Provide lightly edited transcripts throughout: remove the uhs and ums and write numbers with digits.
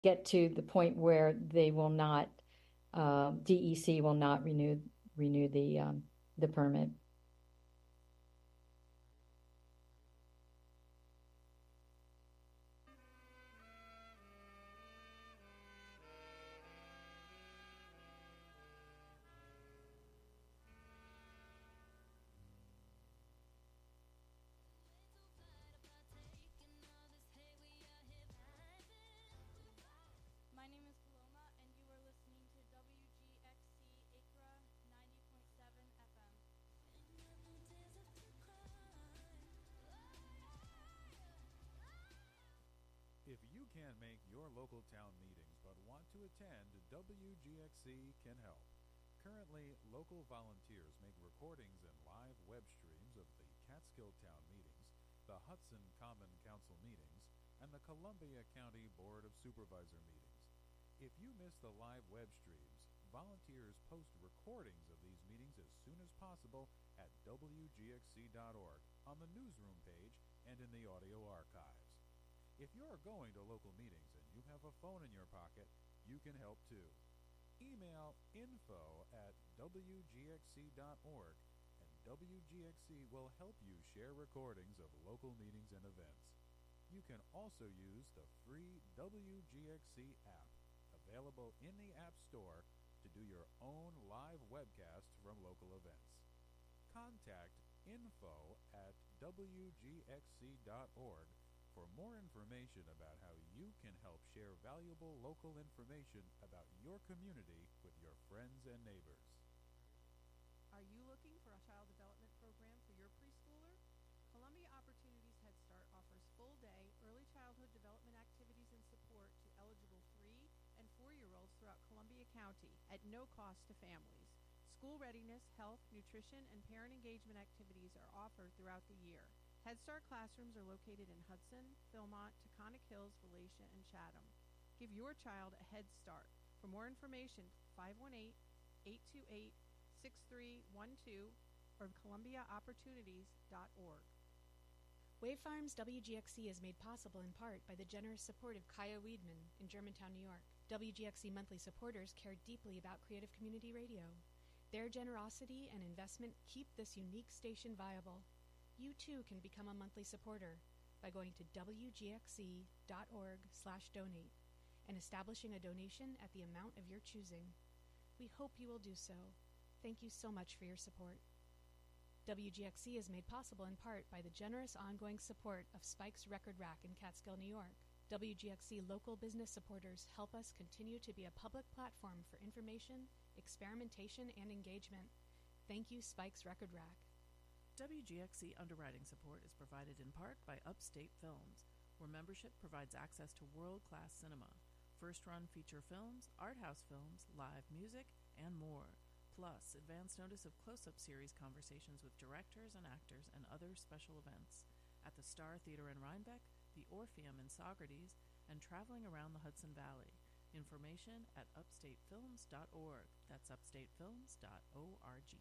get to the point where they will not, DEC will not renew the permit. My name is Paloma, and you are listening to WGXC Acra 90.7 FM. If you can't make your local town meetings but want to attend, WGXC can help. Currently, local volunteers make recordings and live web streams of the Catskill Town meetings, the Hudson Common Council meetings, and the Columbia County Board of Supervisor meetings. If you miss the live web streams, volunteers post recordings of these meetings as soon as possible at WGXC.org on the newsroom page and in the audio archives. If you're going to local meetings and you have a phone in your pocket, you can help too. Email info@wgxc.org and WGXC will help you share recordings of local meetings and events. You can also use the free WGXC app, available in the App Store, to do your own live webcasts from local events. Contact info@wgxc.org for more information about how you can help share valuable local information about your community with your friends and neighbors. Are you looking for a child development program for your preschooler? Columbia Opportunities Head Start offers full-day early childhood development activities and support to eligible 3- and 4-year-olds throughout Columbia County at no cost to families. School readiness, health, nutrition, and parent engagement activities are offered throughout the year. Head Start classrooms are located in Hudson, Philmont, Taconic Hills, Volusia, and Chatham. Give your child a head start. For more information, 518-828-6312 or columbiaopportunities.org. Wave Farms WGXC is made possible in part by the generous support of Kaya Weidman in Germantown, New York. WGXC monthly supporters care deeply about creative community radio. Their generosity and investment keep this unique station viable. You too can become a monthly supporter by going to wgxc.org/donate and establishing a donation at the amount of your choosing. We hope you will do so. Thank you so much for your support. WGXC is made possible in part by the generous ongoing support of Spike's Record Rack in Catskill, New York. WGXC local business supporters help us continue to be a public platform for information, experimentation, and engagement. Thank you, Spike's Record Rack. WGXC underwriting support is provided in part by Upstate Films, where membership provides access to world-class cinema, first-run feature films, art house films, live music, and more, plus advance notice of close-up series conversations with directors and actors and other special events at the Star Theater in Rhinebeck, the Orpheum in Saugerties, and traveling around the Hudson Valley. Information at upstatefilms.org. That's upstatefilms.org.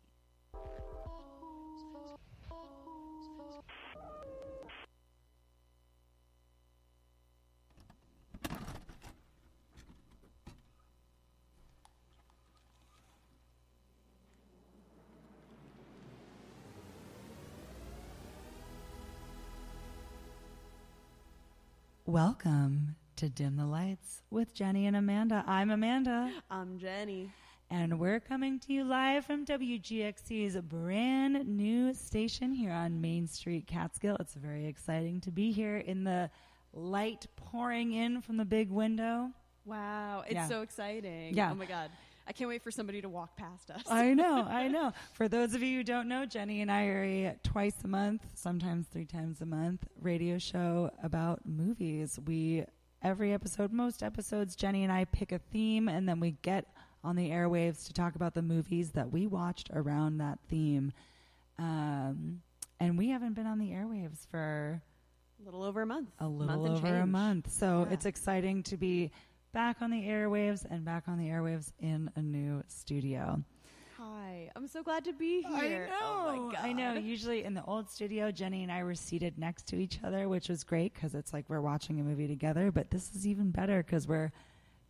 Welcome to Dim the Lights with Jenny and Amanda. I'm Amanda. I'm Jenny. And we're coming to you live from WGXC's brand new station here on Main Street, Catskill. It's very exciting to be here in the light pouring in from the big window. Wow, it's so exciting. Yeah. Oh my God. I can't wait for somebody to walk past us. I know. For those of you who don't know, Jenny and I are a twice a month, sometimes 3 times a month, radio show about movies. Every episode, most episodes, Jenny and I pick a theme, and then we get on the airwaves to talk about the movies that we watched around that theme. And we haven't been on the airwaves for a little over a month. A month. So it's exciting to be back on the airwaves and back on the airwaves in a new studio. Hi. I'm so glad to be here. I know. Oh my God. I know. Usually in the old studio, Jenny and I were seated next to each other, which was great because it's like we're watching a movie together. But this is even better because we're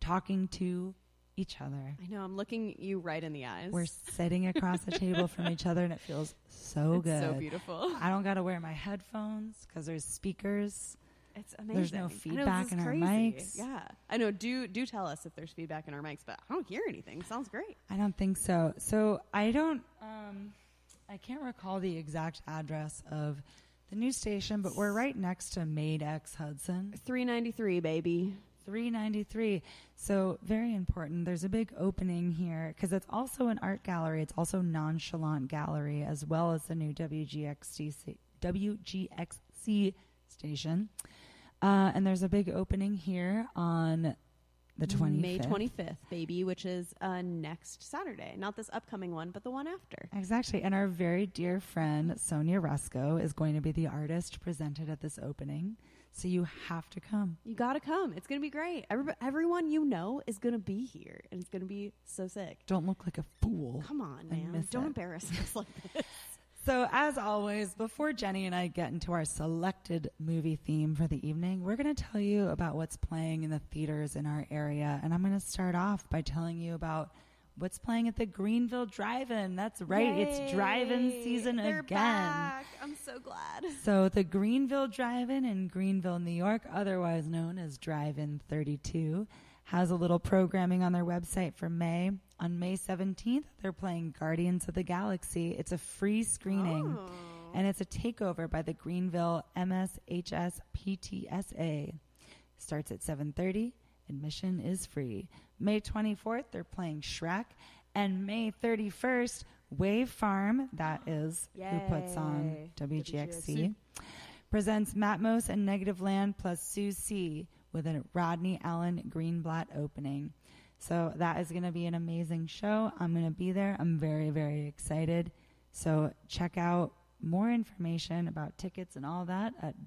talking to each other. I know. I'm looking you right in the eyes. We're sitting across the table from each other, and it feels so it's good. so beautiful. I don't got to wear my headphones because there's speakers. It's amazing. There's no feedback in our mics. Yeah. I know. Do tell us if there's feedback in our mics, but I don't hear anything. Sounds great. I don't think so. So I don't, I can't recall the exact address of the new station, but we're right next to Made X Hudson. 393, baby. 393. So very important. There's a big opening here because it's also an art gallery. It's also Nonchalant Gallery as well as the new WGXC station. And there's a big opening here on the 25th. May 25th, baby, which is next Saturday. Not this upcoming one, but the one after. Exactly. And our very dear friend, Sonia Rusko, is going to be the artist presented at this opening. So you have to come. You got to come. It's going to be great. Everyone you know is going to be here, and it's going to be so sick. Don't look like a fool. Come on, man. Don't embarrass us like this. So, as always, before Jenny and I get into our selected movie theme for the evening, we're going to tell you about what's playing in the theaters in our area. And I'm going to start off by telling you about what's playing at the Greenville Drive-In. That's right. Yay. It's Drive-In season They're again. Back. I'm so glad. So, the Greenville Drive-In in Greenville, New York, otherwise known as Drive-In 32, has a little programming on their website for May. On May 17th, they're playing Guardians of the Galaxy. It's a free screening, and it's a takeover by the Greenville MSHS PTSA. Starts at 7:30. Admission is free. May 24th, they're playing Shrek. And May 31st, Wave Farm, that is who puts on WGXC, presents Matmos and Negative Land plus Sue C. with a Rodney Allen Greenblatt opening. So that is going to be an amazing show. I'm going to be there. I'm very, very excited. So check out more information about tickets and all that at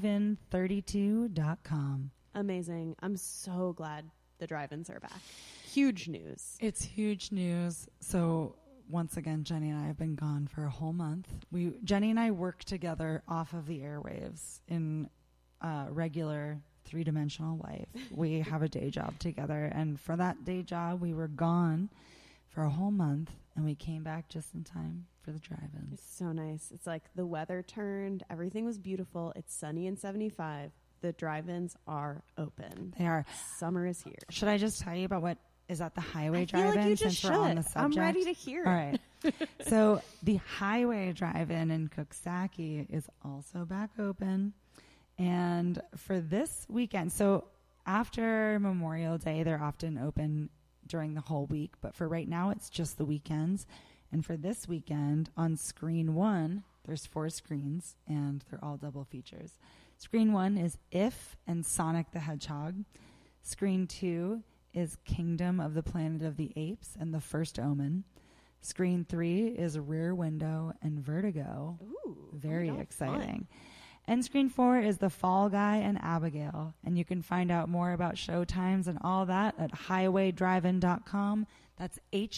drivein32.com. Amazing. I'm so glad the drive-ins are back. Huge news. It's huge news. So once again, Jenny and I have been gone for a whole month. Jenny and I work together off of the airwaves in regular three-dimensional life. We have a day job together, and for that day job we were gone for a whole month, and we came back just in time for the drive-ins. It's so nice. It's like the weather turned, everything was beautiful. It's sunny and 75. The drive-ins are open. They are. Summer is here. Should I just tell you about what is at the Highway I Drive-In feel like you just since we're on the should. subject? I'm ready to hear it. All right. So the Highway Drive-In in Cooksaki is also back open. And for this weekend, so after Memorial Day, they're often open during the whole week. But for right now, it's just the weekends. And for this weekend, on Screen 1, there's 4 screens, and they're all double features. Screen 1 is If and Sonic the Hedgehog. Screen 2 is Kingdom of the Planet of the Apes and The First Omen. Screen 3 is Rear Window and Vertigo. Ooh, Very fun. exciting. And Screen 4 is The Fall Guy and Abigail. And you can find out more about show times and all that at highwaydrivein.com. That's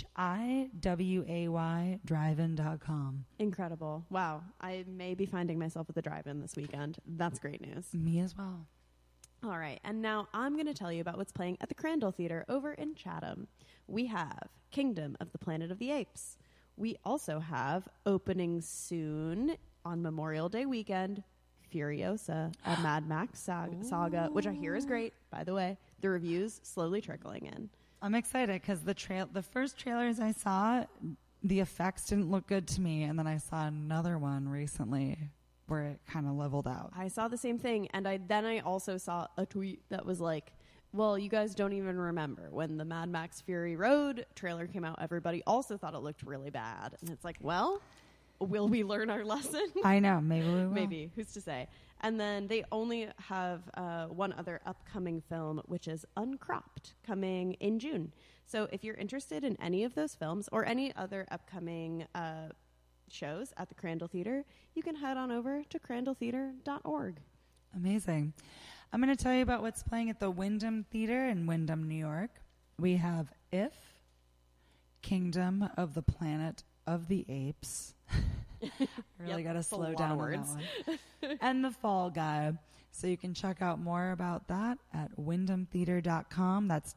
HIWAY drivein.com. Incredible. Wow. I may be finding myself at the drive-in this weekend. That's great news. Me as well. All right. And now I'm going to tell you about what's playing at the Crandall Theater over in Chatham. We have Kingdom of the Planet of the Apes. We also have opening soon on Memorial Day weekend, Furiosa, a Mad Max saga, which I hear is great, by the way. The reviews slowly trickling in. I'm excited because the first trailers I saw, the effects didn't look good to me. And then I saw another one recently where it kind of leveled out. I saw the same thing. And I also saw a tweet that was like, well, you guys don't even remember when the Mad Max Fury Road trailer came out. Everybody also thought it looked really bad. And it's like, well, will we learn our lesson? I know. Maybe we will. Maybe. Who's to say? And then they only have one other upcoming film, which is Uncropped, coming in June. So if you're interested in any of those films or any other upcoming shows at the Crandall Theater, you can head on over to crandalltheater.org. Amazing. I'm going to tell you about what's playing at the Wyndham Theater in Wyndham, New York. We have If, Kingdom of the Planet of the Apes. I really got to slow down on that one. And The Fall Guy. So you can check out more about that at wyndhamtheater.com. That's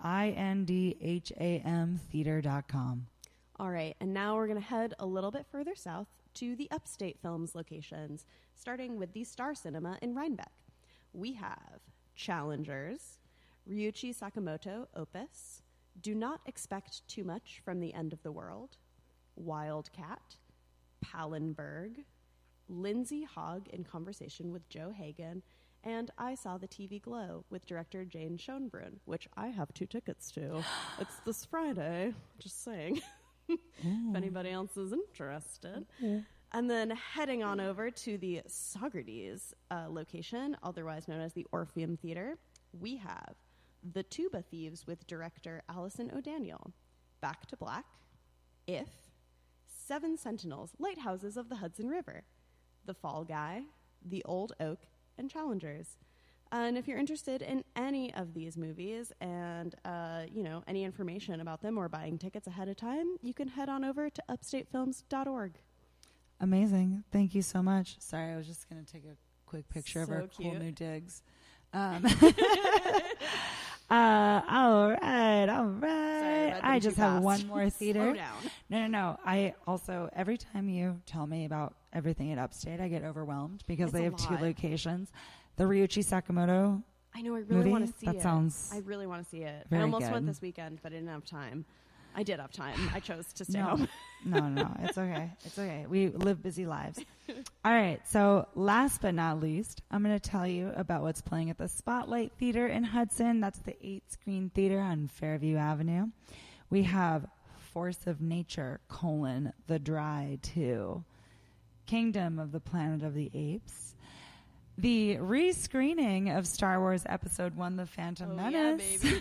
WINDHAM theater.com. All right, and now we're going to head a little bit further south to the Upstate Films locations, starting with the Star Cinema in Rhinebeck. We have Challengers, Ryuichi Sakamoto Opus, Do Not Expect Too Much from the End of the World, Wildcat, Pallenberg, Lindsay Hogg in Conversation with Joe Hagan, and I Saw the TV Glow with director Jane Schoenbrunn, which I have 2 tickets to. It's this Friday, just saying, if anybody else is interested. And then heading on over to the Saugerties location, otherwise known as the Orpheum Theater, we have The Tuba Thieves with director Allison O'Daniel, Back to Black, If, Seven Sentinels, Lighthouses of the Hudson River, The Fall Guy, The Old Oak, and Challengers. And if you're interested in any of these movies and, any information about them or buying tickets ahead of time, you can head on over to upstatefilms.org. Amazing. Thank you so much. Sorry, I was just going to take a quick picture of So our cute. cool new digs. All right. Sorry, I just have one more Slow theater. down. No. I also, every time you tell me about everything at Upstate, I get overwhelmed because It's they a have 2 lot. locations. The Ryuichi Sakamoto. I know, I really movie? want to see That it. sounds I really want to see it. very I almost good. went this weekend, but I didn't have time. I did have time. I chose to stay No. home. No. It's okay. It's okay. We live busy lives. All right. So last but not least, I'm going to tell you about what's playing at the Spotlight Theater in Hudson. That's the 8-screen theater on Fairview Avenue. We have Force of Nature, The Dry 2, Kingdom of the Planet of the Apes, the re-screening of Star Wars Episode 1, The Phantom Menace, baby.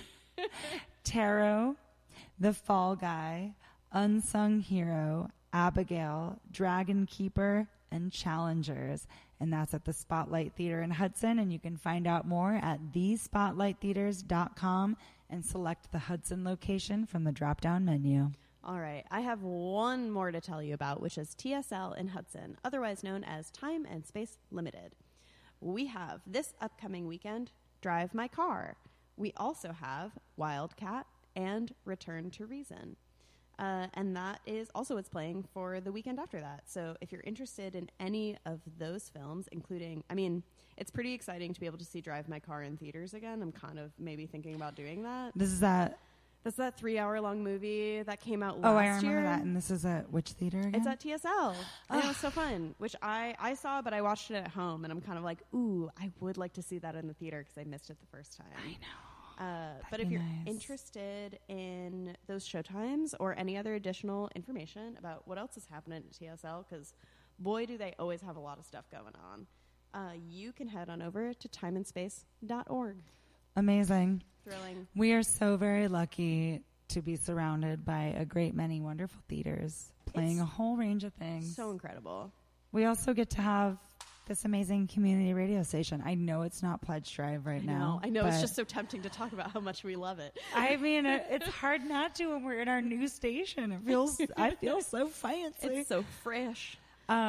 Tarot, The Fall Guy, Unsung Hero, Abigail, Dragon Keeper, and Challengers. And that's at the Spotlight Theater in Hudson. And you can find out more at thespotlighttheaters.com and select the Hudson location from the drop-down menu. All right. I have one more to tell you about, which is TSL in Hudson, otherwise known as Time and Space Limited. We have this upcoming weekend, Drive My Car. We also have Wildcat and Return to Reason. And that is also what's playing for the weekend after that. So if you're interested in any of those films, including, it's pretty exciting to be able to see Drive My Car in theaters again. I'm kind of maybe thinking about doing that. That's that 3-hour-long movie that came out last year. Oh, I remember that. And this is at which theater again? It's at TSL. I know, it's so fun, which I saw, but I watched it at home, and I'm kind of like, ooh, I would like to see that in the theater because I missed it the first time. I know. But if be you're nice. interested in those showtimes or any other additional information about what else is happening at TSL, because boy, do they always have a lot of stuff going on, you can head on over to timeandspace.org. Amazing. Thrilling. We are so very lucky to be surrounded by a great many wonderful theaters playing It's a whole range of things. So incredible. We also get to have this amazing community radio station. I know it's not Pledge Drive right now. I know. It's but just so tempting to talk about how much we love it. I mean, it's hard not to when we're in our new station. I feel so fancy. It's so fresh.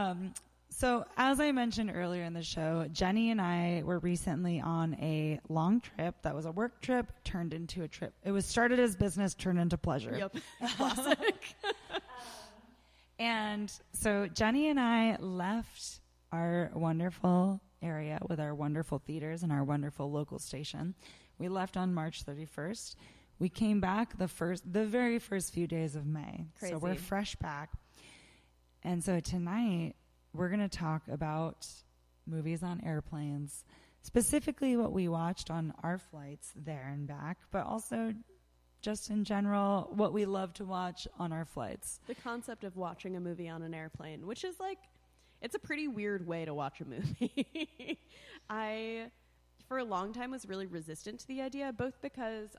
So as I mentioned earlier in the show, Jenny and I were recently on a long trip that was a work trip turned into a trip. It was started as business, turned into pleasure. Yep. Classic. And so Jenny and I left our wonderful area with our wonderful theaters and our wonderful local station. We left on March 31st. We came back the very first few days of May. Crazy. So we're fresh back. And so tonight we're going to talk about movies on airplanes, specifically what we watched on our flights there and back, but also just in general, what we love to watch on our flights. The concept of watching a movie on an airplane, which is like, it's a pretty weird way to watch a movie. I, for a long time, was really resistant to the idea, both because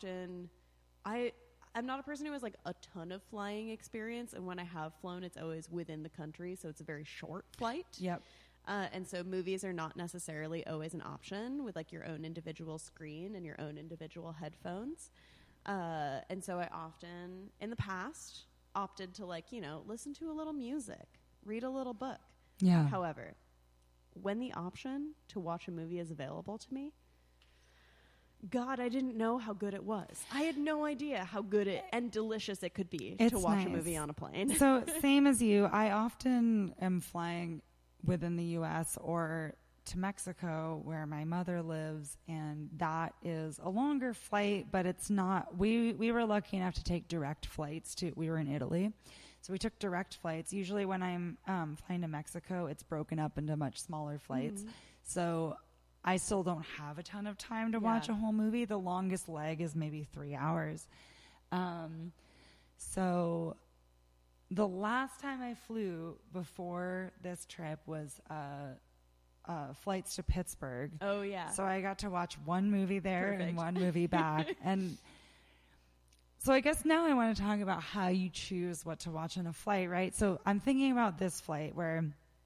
I'm not a person who has like a ton of flying experience, and when I have flown, it's always within the country, so it's a very short flight. Yep. And so movies are not necessarily always an option with like your own individual screen and your own individual headphones. And so I often, in the past, opted to listen to a little music, read a little book. Yeah. However, when the option to watch a movie is available to me, God, I didn't know how good it was. I had no idea how good it and delicious it could be to watch a movie on a plane. So same as you, I often am flying within the U.S. or to Mexico where my mother lives, and that is a longer flight, but it's not. We were lucky enough to take direct flights we were in Italy. So we took direct flights. Usually when I'm flying to Mexico, it's broken up into much smaller flights. So I still don't have a ton of time to watch a whole movie. The longest leg is maybe 3 hours. So the last time I flew before this trip was flights to Pittsburgh. Oh, yeah. So I got to watch one movie there Perfect. and one movie back. And so I guess now I want to talk about how you choose what to watch on a flight, right? So I'm thinking about this flight where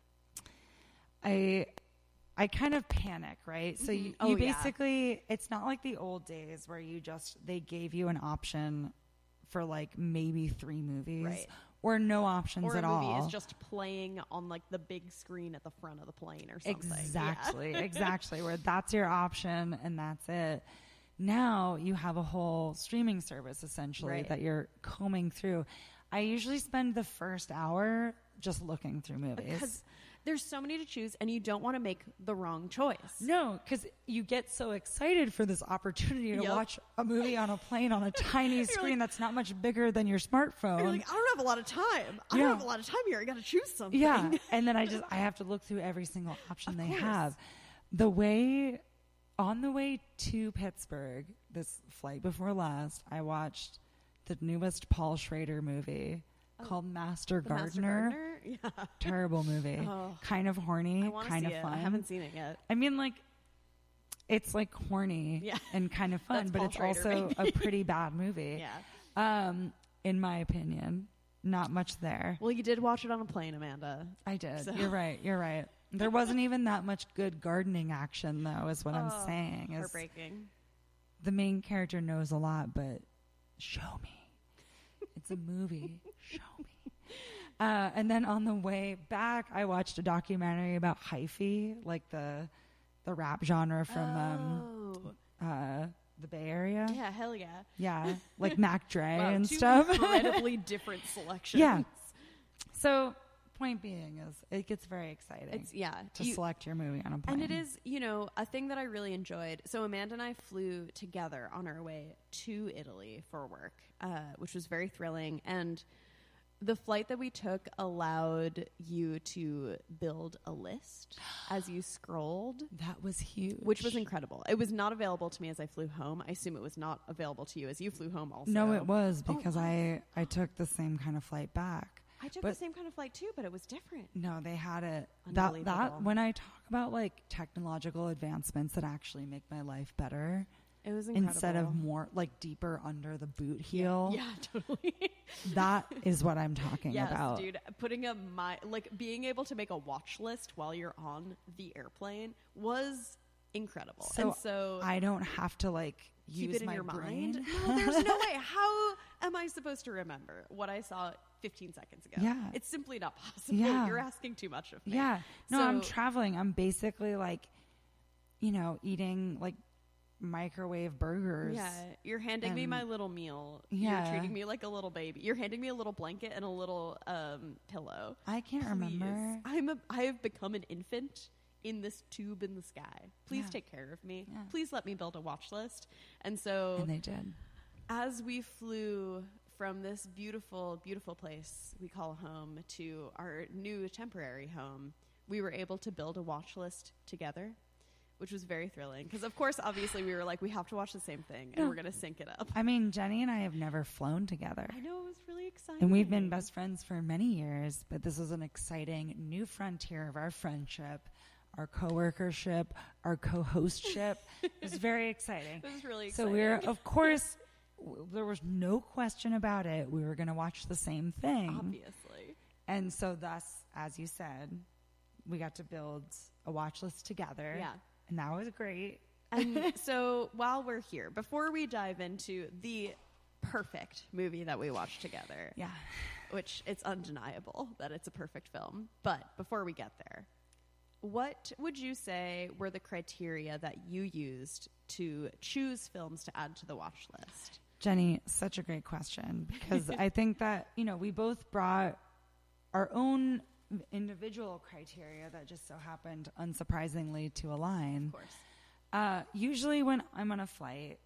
I kind of panic, right? So you basically, it's not like the old days where they gave you an option for like maybe 3 movies, right, or no options or at a movie all. is just playing on like the big screen at the front of the plane or something. Exactly, exactly. Where that's your option and that's it. Now you have a whole streaming service essentially that you're combing through. I usually spend the first hour just looking through movies. Because there's so many to choose, and you don't want to make the wrong choice. No, because you get so excited for this opportunity to watch a movie on a plane on a tiny screen that's not much bigger than your smartphone. You're like, I don't have a lot of time. I don't have a lot of time here. I got to choose something. Yeah, and then I have to look through every single option they have. On the way to Pittsburgh, this flight before last, I watched the newest Paul Schrader movie called Master Gardener. Yeah. Terrible movie. Kind of horny, kind of fun. I haven't seen it yet. I mean, like, it's like horny and kind of fun, but it's also a pretty bad movie. Yeah. In my opinion. Not much there. Well, you did watch it on a plane, Amanda. I did. So. You're right. There wasn't even that much good gardening action, though, is what I'm saying. Heartbreaking. The main character knows a lot, but show me. It's a movie. Show me. And then on the way back, I watched a documentary about hyphy, like the rap genre from the Bay Area. Yeah, hell yeah. Yeah, like Mac Dre and two stuff. Incredibly different selections. Yeah. So, point being is, it gets very exciting. To select your movie on a plane. And it is, a thing that I really enjoyed. So Amanda and I flew together on our way to Italy for work, which was very thrilling. And the flight that we took allowed you to build a list as you scrolled. That was huge. Which was incredible. It was not available to me as I flew home. I assume it was not available to you as you flew home also. No, it was, because I took the same kind of flight back. I took the same kind of flight too, but it was different. No, they had it. That when I talk about like technological advancements that actually make my life better, it was incredible. Instead of more like deeper under the boot heel. Yeah, totally. That is what I'm talking about. Yes, dude. Putting being able to make a watch list while you're on the airplane was incredible. So I don't have to keep use it in my your brain. mind. No, there's no way. How am I supposed to remember what I saw 15 seconds ago? Yeah. It's simply not possible. Yeah. You're asking too much of me. Yeah. No, I'm traveling. I'm basically eating microwave burgers. Yeah. You're handing me my little meal. Yeah. You're treating me like a little baby. You're handing me a little blanket and a little pillow. I can't remember. I have become an infant in this tube in the sky. Please take care of me. Yeah. Please let me build a watch list. And they did. As we flew from this beautiful, beautiful place we call home to our new temporary home, we were able to build a watch list together, which was very thrilling. Because, of course, obviously, we were like, we have to watch the same thing, and we're going to sync it up. I mean, Jenny and I have never flown together. I know, it was really exciting. And we've been best friends for many years, but this is an exciting new frontier of our friendship, our co-workership, our co-hostship. It was very exciting. It was really exciting. So we're, of course, there was no question about it. We were going to watch the same thing. Obviously. And so thus, as you said, we got to build a watch list together. Yeah. And that was great. And so while we're here, before we dive into the perfect movie that we watched together, which it's undeniable that it's a perfect film, but before we get there, what would you say were the criteria that you used to choose films to add to the watch list? Jenny, such a great question, because I think that, we both brought our own individual criteria that just so happened, unsurprisingly, to align. Of course. Usually when I'm on a flight,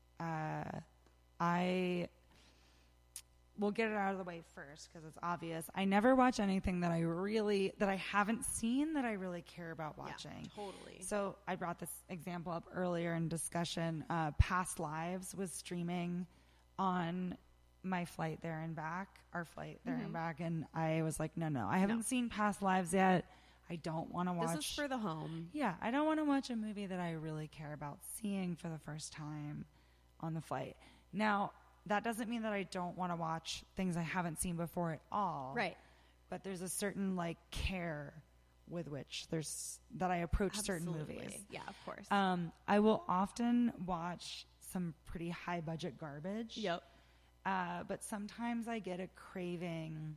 I will get it out of the way first because it's obvious. I never watch anything that I haven't seen that I really care about watching. Yeah, totally. So I brought this example up earlier in discussion. Past Lives was streaming on my flight there and back, our flight there and back, and I was like, no, I haven't seen Past Lives yet. I don't want to watch. This is for the home. Yeah, I don't want to watch a movie that I really care about seeing for the first time on the flight. Now, that doesn't mean that I don't want to watch things I haven't seen before at all. Right. But there's a certain care with which that I approach certain movies. Yeah, of course. I will often watch some pretty high budget garbage. Yep. But sometimes I get a craving.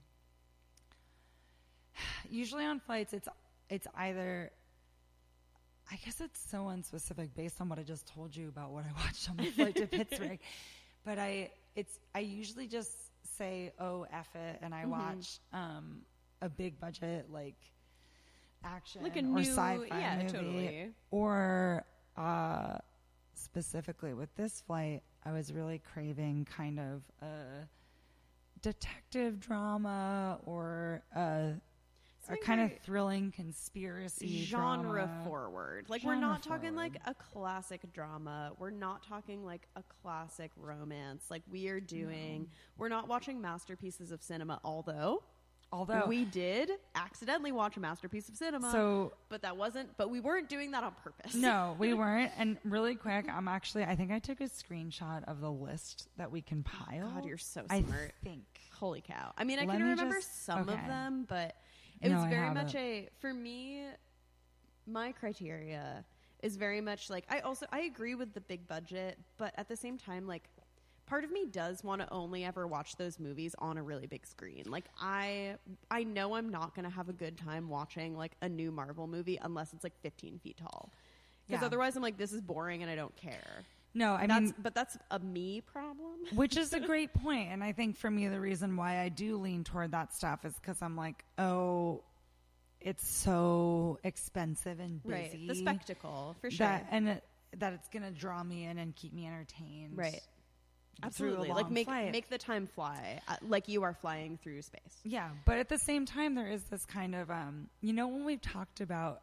Usually on flights, it's either, I guess it's so unspecific based on what I just told you about what I watched on my flight to Pittsburgh. But I usually just say, oh, F it, and I watch a big budget action like a or new sci-fi movie. Totally. Or specifically with this flight, I was really craving kind of a detective drama or a kind of thrilling conspiracy genre drama. forward. We're Genre not talking forward. a classic drama. We're not talking a classic romance. We are doing. We're not watching masterpieces of cinema. Although we did accidentally watch a masterpiece of cinema. But we weren't doing that on purpose. No, we weren't. And really quick, I think I took a screenshot of the list that we compiled. God, you're so I smart. think. Holy cow. I mean, I can remember some of them, but it was very much for me, my criteria is very much I agree with the big budget, but at the same time, part of me does want to only ever watch those movies on a really big screen. I know I'm not going to have a good time watching a new Marvel movie unless it's 15 feet tall. Because otherwise I'm this is boring and I don't care. No, but that's a me problem. Which is a great point. And I think for me, the reason why I do lean toward that stuff is because I'm oh, it's so expensive and busy. Right. The spectacle, for sure. That it's going to draw me in and keep me entertained. Right. Absolutely. Make the time fly like you are flying through space. Yeah. But at the same time, there is this kind of, when we've talked about,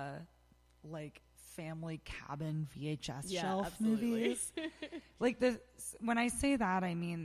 family cabin VHS shelf absolutely. movies. When I say that, I mean,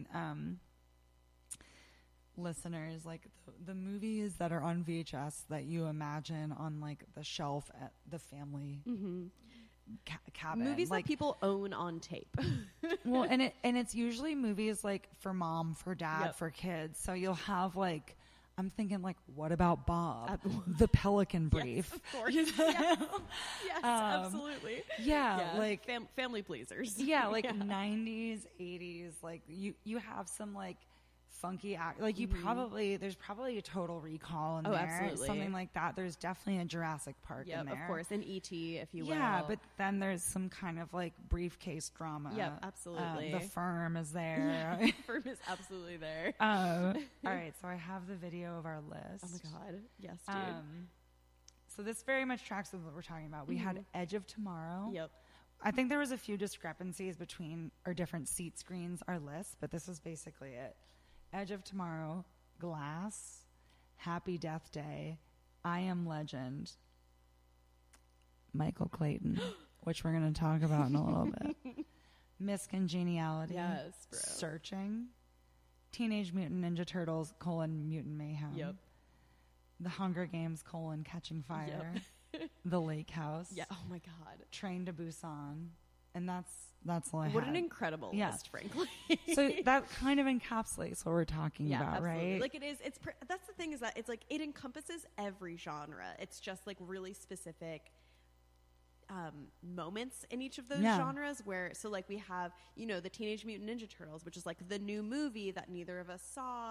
listeners, the movies that are on VHS that you imagine on the shelf at the family cabin. Movies that people own on tape. Well, and it's usually movies for mom, for dad, for kids. So you'll have I'm thinking what about Bob? The Pelican Brief. Yes, of course. Yes, absolutely. Yeah. Family pleasers. Yeah, 90s, 80s. You have some funky act. There's probably a Total Recall in there. Absolutely. Something like that. There's definitely a Jurassic Park in there. Of course. An E.T., if you will. Yeah, but then there's some kind of briefcase drama. Yeah, absolutely. The Firm is there. Firm is absolutely there. All right, so I have the video of our list. Oh my God. Yes, dude. So this very much tracks with what we're talking about. We had Edge of Tomorrow. Yep. I think there was a few discrepancies between our different seat screens, our list, but this is basically it. Edge of Tomorrow, Glass, Happy Death Day, I Am Legend, Michael Clayton, which we're going to talk about in a little bit, Miss Congeniality, yes, bro. Searching, Teenage Mutant Ninja Turtles, Mutant Mayhem, The Hunger Games, Catching Fire, The Lake House, yeah. Oh my God, Train to Busan, and that's all I have. What an incredible list, frankly. So that kind of encapsulates what we're talking about, absolutely. right? It is. That's the thing is that it's it encompasses every genre. It's just really specific moments in each of those genres where, we have, the Teenage Mutant Ninja Turtles, which is the new movie that neither of us saw.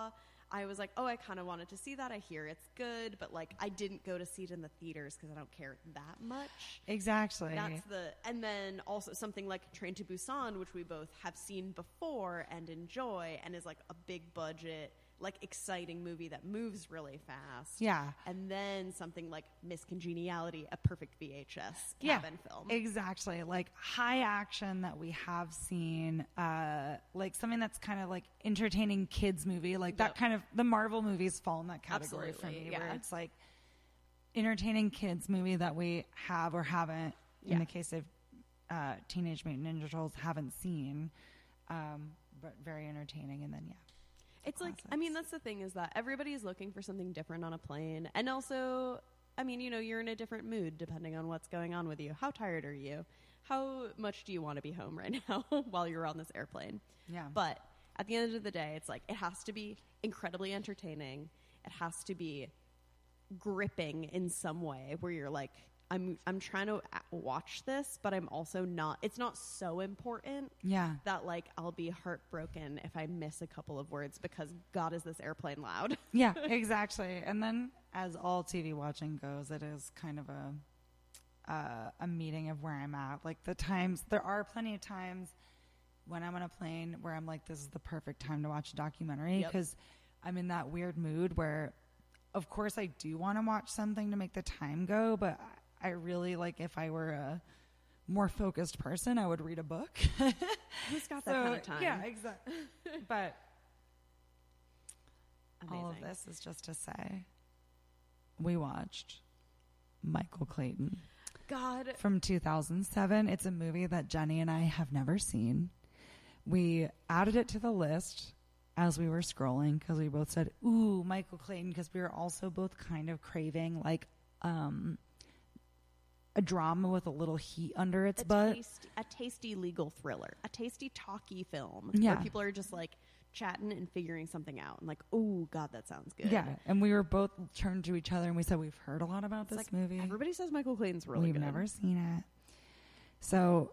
I was like, oh, I kind of wanted to see that. I hear it's good, but like I didn't go to see it in the theaters because I don't care that much. Exactly. And then also something like Train to Busan, which we both have seen before and enjoy, and is like a big budget, like exciting movie that moves really fast. Yeah. And then something like Miss Congeniality, a perfect VHS cabin film. Exactly. Like high action that we have seen, like something that's kind of like entertaining kids movie, like that kind of, the Marvel movies fall in that category for me, where it's like entertaining kids movie that we have or haven't, in the case of Teenage Mutant Ninja Turtles, haven't seen, but very entertaining. And then, it's classics. Like, I mean, that's the thing, is that everybody's looking for something different on a plane. And also, I mean, you know, you're in a different mood depending on what's going on with you. How tired are you? How much do you want to be home right now while you're on this airplane? Yeah. But at the end of the day, it's like, it has to be incredibly entertaining. It has to be gripping in some way where you're like, I'm trying to watch this, but I'm also not, it's not so important that like I'll be heartbroken if I miss a couple of words because God, is this airplane loud? Yeah, exactly. And then as all TV watching goes, it is kind of a meeting of where I'm at. Like there are plenty of times when I'm on a plane where I'm like, this is the perfect time to watch a documentary because I'm in that weird mood where, of course, I do want to watch something to make the time go, but I really, like, if I were a more focused person, I would read a book. Who's got that kind of time? Yeah, exactly. But amazing. All of this is just to say we watched Michael Clayton. God. From 2007. It's a movie that Jenny and I have never seen. We added it to the list as we were scrolling because we both said, ooh, Michael Clayton, because we were also both kind of craving, like, a drama with a little heat under its butt. A tasty legal thriller. A tasty talky film. Yeah. Where people are just like chatting and figuring something out. And like, oh, God, that sounds good. Yeah. And we were both turned to each other and we said, we've heard a lot about this movie. Everybody says Michael Clayton's really good. We've never seen it. So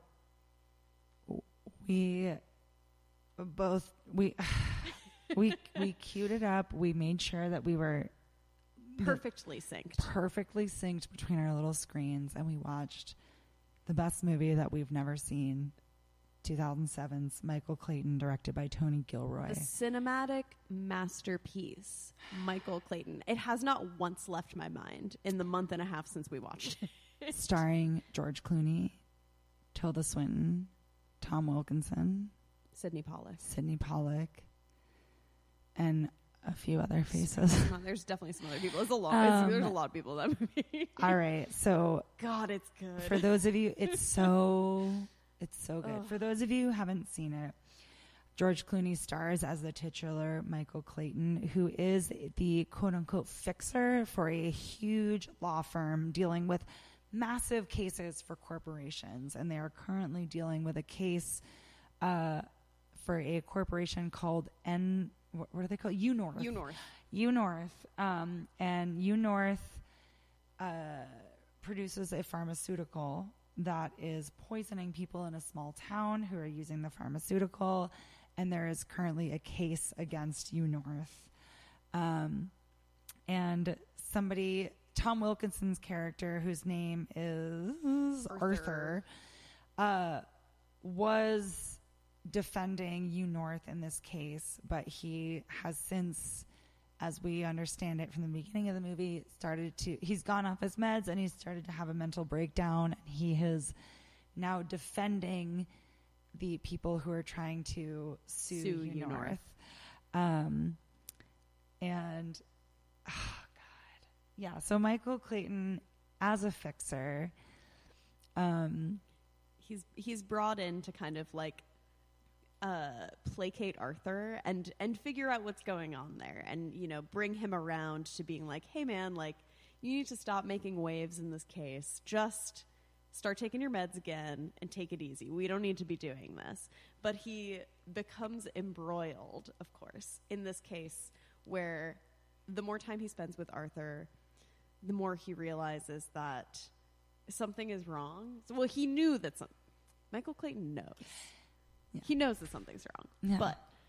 we both, we queued it up. We made sure that we were perfectly synced between our little screens, and we watched the best movie that we've never seen, 2007's Michael Clayton, directed by Tony Gilroy. The cinematic masterpiece, Michael Clayton. It has not once left my mind in the month and a half since we watched it. Starring George Clooney, Tilda Swinton, Tom Wilkinson, Sidney Pollack, and a few other faces. There's definitely some other people. There's a lot of people in that movie. All right. So God, it's good. For those of you, it's so good. For those of you who haven't seen it, George Clooney stars as the titular Michael Clayton, who is the quote unquote fixer for a huge law firm dealing with massive cases for corporations. And they are currently dealing with a case for a corporation called what are they called? U-North. And U-North produces a pharmaceutical that is poisoning people in a small town who are using the pharmaceutical. And there is currently a case against U-North. And Tom Wilkinson's character, whose name is Arthur, was defending U-North in this case, but he has since, as we understand it from the beginning of the movie, he's gone off his meds and he's started to have a mental breakdown, and he is now defending the people who are trying to sue U-North. And God. Yeah, so Michael Clayton as a fixer, he's brought in to kind of like placate Arthur and figure out what's going on there, and you know, bring him around to being like, hey man, like, you need to stop making waves in this case. Just start taking your meds again and take it easy. We don't need to be doing this. But he becomes embroiled, of course, in this case where the more time he spends with Arthur, the more he realizes that something is wrong. Well, he knew that Michael Clayton knows. Yeah. He knows that something's wrong. Yeah. But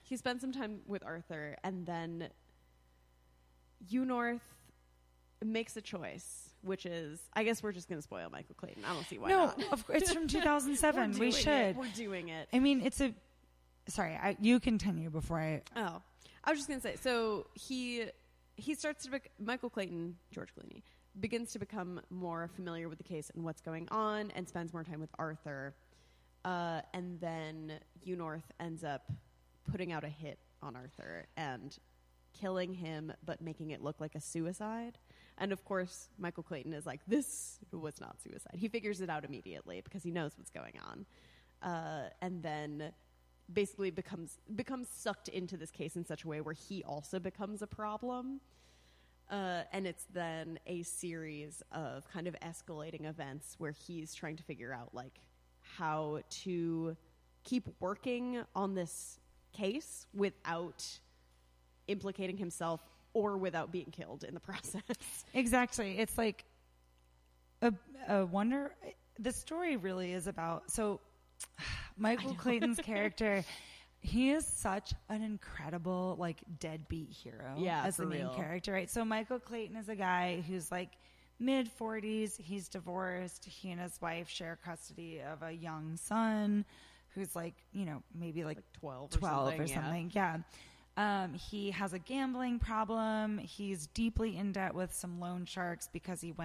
he spends some time with Arthur, and then North makes a choice, which is, I guess we're just going to spoil Michael Clayton. I don't see why not. No, it's from 2007. We should. We're doing it. I mean, sorry, you continue before I. Oh, I was just going to say, so he starts to, Michael Clayton, George Clooney, begins to become more familiar with the case and what's going on, and spends more time with Arthur. And then North ends up putting out a hit on Arthur and killing him, but making it look like a suicide. And of course, Michael Clayton is like, this was not suicide. He figures it out immediately because he knows what's going on. And then basically becomes sucked into this case in such a way where he also becomes a problem. And it's then a series of kind of escalating events where he's trying to figure out like how to keep working on this case without implicating himself or without being killed in the process. Exactly. It's like a wonder. The story really is about, so Michael Clayton's character, he is such an incredible like deadbeat hero as the main character, right? So Michael Clayton is a guy who's like mid 40s. He's divorced. He and his wife share custody of a young son who's like, maybe like 12 or something. Yeah. He has a gambling problem. He's deeply in debt with some loan sharks because he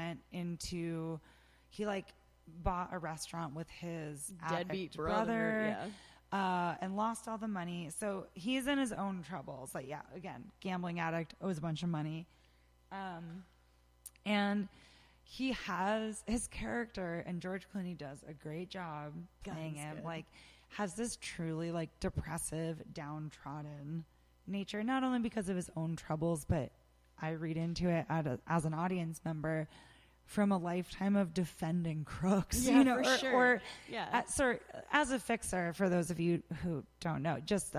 bought a restaurant with his deadbeat brother. And lost all the money. So he's in his own troubles. Like, yeah, again, gambling addict, owes a bunch of money. And he has his character, and George Clooney does a great job playing him, like, has this truly, like, depressive, downtrodden nature, not only because of his own troubles, but I read into it as an audience member from a lifetime of defending crooks, or as a fixer, for those of you who don't know, just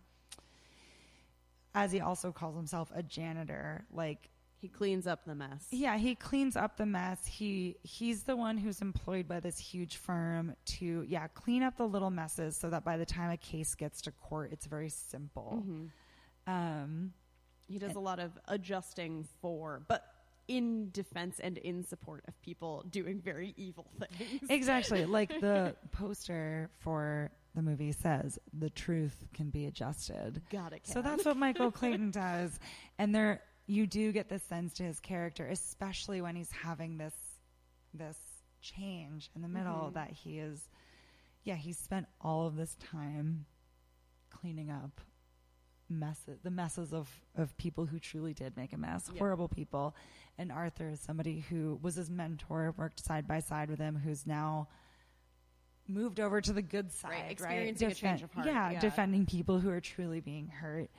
as he also calls himself a janitor, like he cleans up the mess. Yeah, he cleans up the mess. He's the one who's employed by this huge firm to clean up the little messes so that by the time a case gets to court, it's very simple. Mm-hmm. He does a lot of adjusting but in defense and in support of people doing very evil things. Exactly. Like the poster for the movie says, the truth can be adjusted. Got it. So that's what Michael Clayton does. And you do get this sense to his character, especially when he's having this change in the middle, that he's spent all of this time cleaning up the messes of people who truly did make a mess, horrible people. And Arthur is somebody who was his mentor, worked side by side with him, who's now moved over to the good side, experiencing a change of heart. Defending people who are truly being hurt.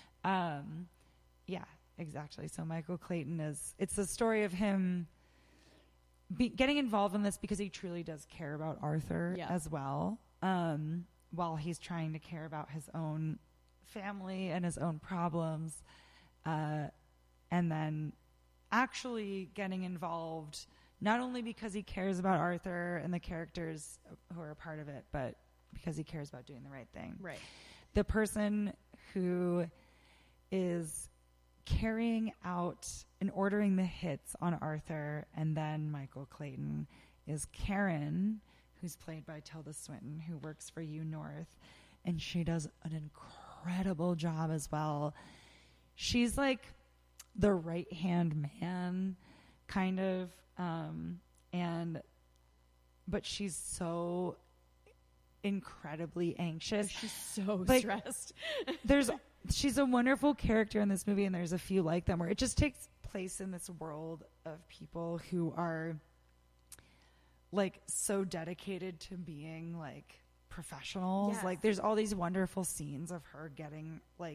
Exactly. So Michael Clayton it's the story of him getting involved in this because he truly does care about Arthur as well, while he's trying to care about his own family and his own problems, and then actually getting involved not only because he cares about Arthur and the characters who are a part of it, but because he cares about doing the right thing. Right. The person who is carrying out and ordering the hits on Arthur and then Michael Clayton is Karen, who's played by Tilda Swinton, who works for North, and she does an incredible job as well. She's like the right-hand man, kind of, but she's so incredibly anxious. She's so stressed. She's a wonderful character in this movie, and there's a few like them where it just takes place in this world of people who are like so dedicated to being like professionals. Yes. Like there's all these wonderful scenes of her getting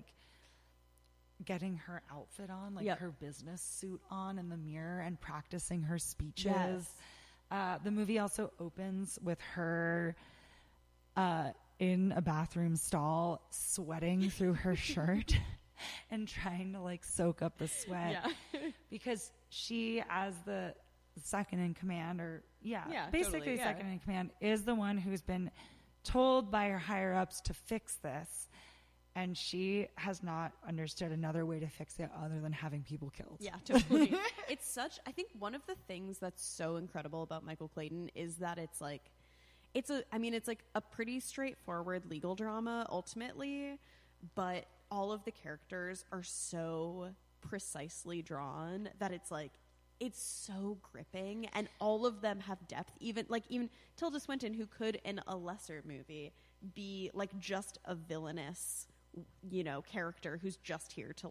her outfit on, like her business suit on in the mirror and practicing her speeches. Yes. The movie also opens with her in a bathroom stall sweating through her shirt and trying to like soak up the sweat because she, as the second in command, basically second in command, is the one who's been told by her higher ups to fix this. and she has not understood another way to fix it other than having people killed. Yeah, totally. I think one of the things that's so incredible about Michael Clayton is that it's like a pretty straightforward legal drama ultimately, but all of the characters are so precisely drawn that it's so gripping, and all of them have depth. Even Tilda Swinton, who could in a lesser movie be like just a villainous, character who's just here to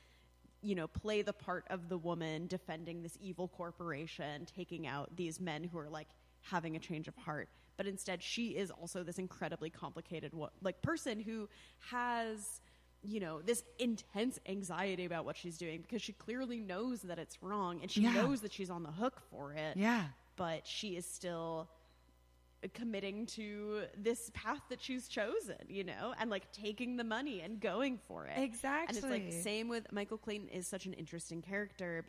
play the part of the woman defending this evil corporation, taking out these men who are like having a change of heart. But instead, she is also this incredibly complicated person who has, this intense anxiety about what she's doing, because she clearly knows that it's wrong, and she knows that she's on the hook for it. Yeah. But she is still committing to this path that she's chosen, and like taking the money and going for it. Exactly. And it's like same with Michael Clayton is such an interesting character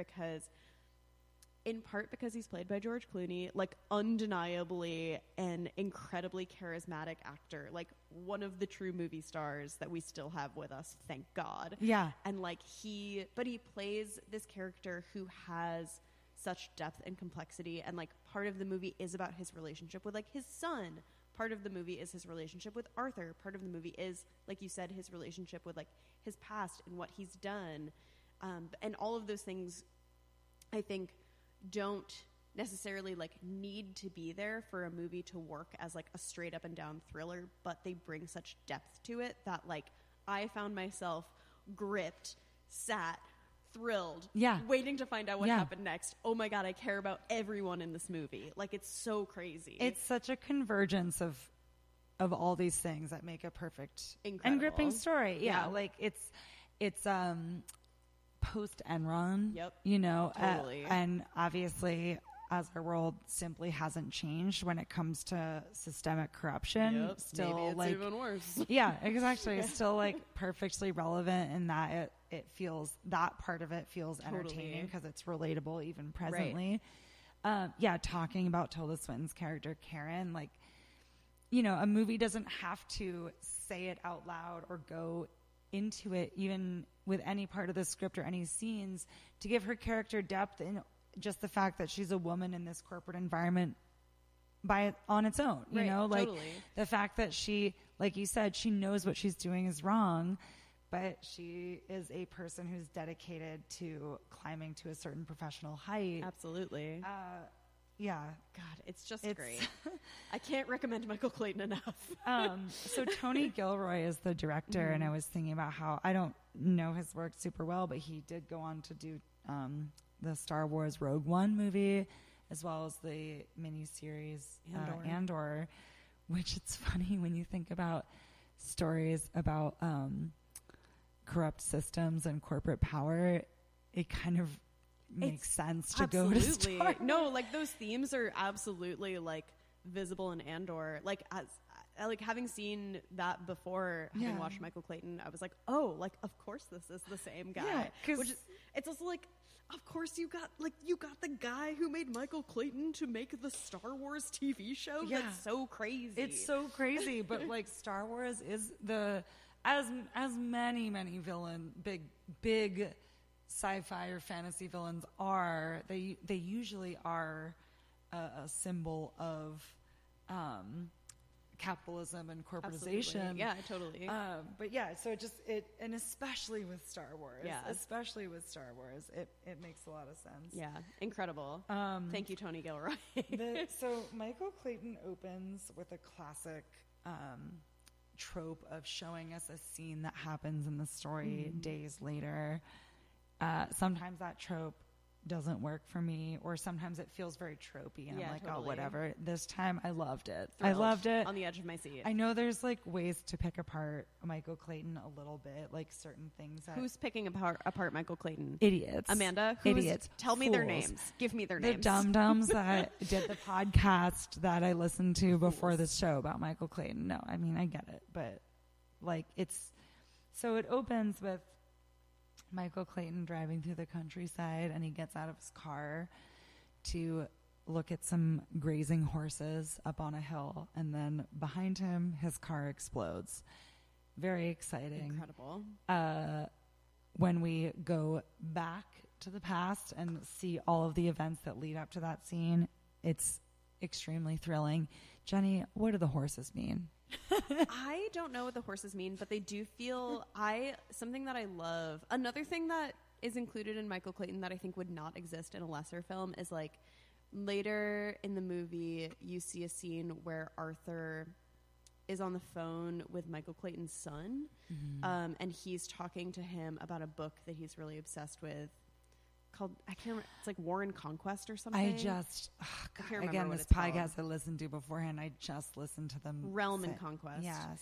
in part because he's played by George Clooney, like undeniably an incredibly charismatic actor, like one of the true movie stars that we still have with us, thank God. Yeah. And he plays this character who has such depth and complexity, and like part of the movie is about his relationship with like his son. Part of the movie is his relationship with Arthur. Part of the movie is, like you said, his relationship with like his past and what he's done. And all of those things, I think, don't necessarily like need to be there for a movie to work as like a straight up and down thriller, but they bring such depth to it that like I found myself gripped, sat, thrilled, waiting to find out what happened next. Oh my God, I care about everyone in this movie. Like, it's so crazy. It's such a convergence of all these things that make a perfect Incredible. and gripping story. Yeah. Like it's post Enron. Yep. Totally. And obviously, as our world simply hasn't changed when it comes to systemic corruption, Yep. still Maybe it's like even worse. Yeah, exactly. It's still like perfectly relevant in that it feels, that part of it feels entertaining because it's relatable even presently. Right. Talking about Tilda Swinton's character Karen, like, a movie doesn't have to say it out loud or go into it even with any part of the script or any scenes to give her character depth in just the fact that she's a woman in this corporate environment on its own, totally. The fact that she, like you said, she knows what she's doing is wrong, but she is a person who's dedicated to climbing to a certain professional height. Absolutely. Yeah. God, it's great. I can't recommend Michael Clayton enough. So Tony Gilroy is the director, and I was thinking about how I don't know his work super well, but he did go on to do the Star Wars Rogue One movie, as well as the miniseries Andor, which it's funny when you think about stories about corrupt systems and corporate power. It kind of makes sense to go to Star Wars. No, like those themes are absolutely like visible in Andor. Like having seen that before, having watched Michael Clayton, I was like, oh, like of course this is the same guy. Yeah, which is, it's also like, of course you got the guy who made Michael Clayton to make the Star Wars TV show. Yeah. That's so crazy. It's so crazy, but like Star Wars is as many big sci-fi or fantasy villains are, they usually are a symbol of capitalism and corporatization. Absolutely. Yeah, totally. But yeah, so and especially with Star Wars, it makes a lot of sense. Yeah, incredible. Thank you, Tony Gilroy. So Michael Clayton opens with a classic trope of showing us a scene that happens in the story days later. Sometimes that trope doesn't work for me, or sometimes it feels very tropey, and I'm like, totally. Oh, whatever. This time I loved it. Thrilled. I loved it. On the edge of my seat. I know there's like ways to pick apart Michael Clayton a little bit, like certain things that... Who's picking apart Michael Clayton? Idiots. Amanda? Idiots. Tell me their names. Give me their names. The dum-dums that did the podcast that I listened to before this show about Michael Clayton. No, I mean, I get it, but like so it opens with Michael Clayton driving through the countryside, and he gets out of his car to look at some grazing horses up on a hill, and then behind him his car explodes. very exciting. Incredible. When we go back to the past and see all of the events that lead up to that scene, it's extremely thrilling. Jenny, what do the horses mean? I don't know what the horses mean, but they do feel something that I love. Another thing that is included in Michael Clayton that I think would not exist in a lesser film is like later in the movie you see a scene where Arthur is on the phone with Michael Clayton's son, and he's talking to him about a book that he's really obsessed with called, I can't remember, it's like War and Conquest or something. I can't remember again, this podcast I listened to beforehand, I just listened to them. Realm and Conquest. Yes.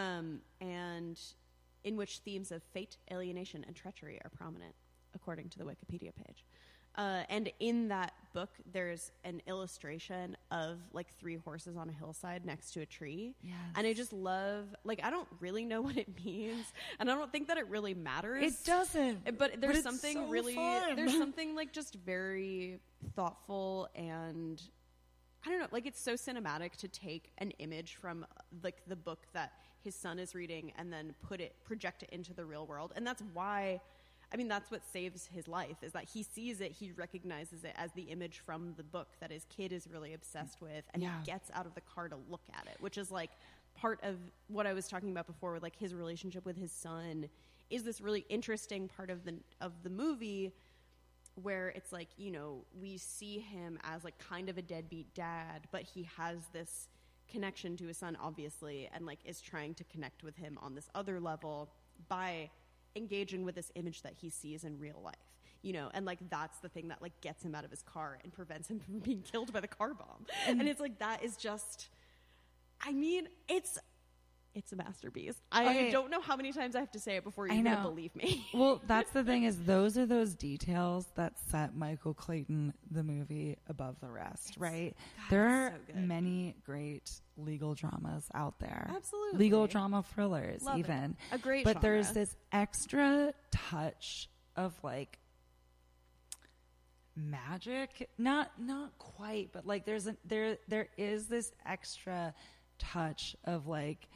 And in which themes of fate, alienation, and treachery are prominent, according to the Wikipedia page. And in that book, there's an illustration of like 3 horses on a hillside next to a tree. Yes. And I just love, like, I don't really know what it means. And I don't think that it really matters. It doesn't. But there's it's something so really, fun. there's something like just very thoughtful, and I don't know, like it's so cinematic to take an image from like the book that his son is reading and then project it into the real world. And that's why, I mean, that's what saves his life, is that he sees it, he recognizes it as the image from the book that his kid is really obsessed with, and he gets out of the car to look at it, which is like part of what I was talking about before with like his relationship with his son is this really interesting part of the movie where it's like, you know, we see him as like kind of a deadbeat dad, but he has this connection to his son, obviously, and like is trying to connect with him on this other level by engaging with this image that he sees in real life, you know, and like that's the thing that like gets him out of his car and prevents him from being killed by the car bomb. And it's like, that is just, I mean, it's a masterpiece. I don't know how many times I have to say it before you're gonna believe me. Well, that's the thing, is those are those details that set Michael Clayton, the movie, above the rest, right? There are many great legal dramas out there. Absolutely. Legal drama thrillers, Love even. it. A great But genre. there's this extra touch of like magic. Not quite, but like there is this extra touch of like,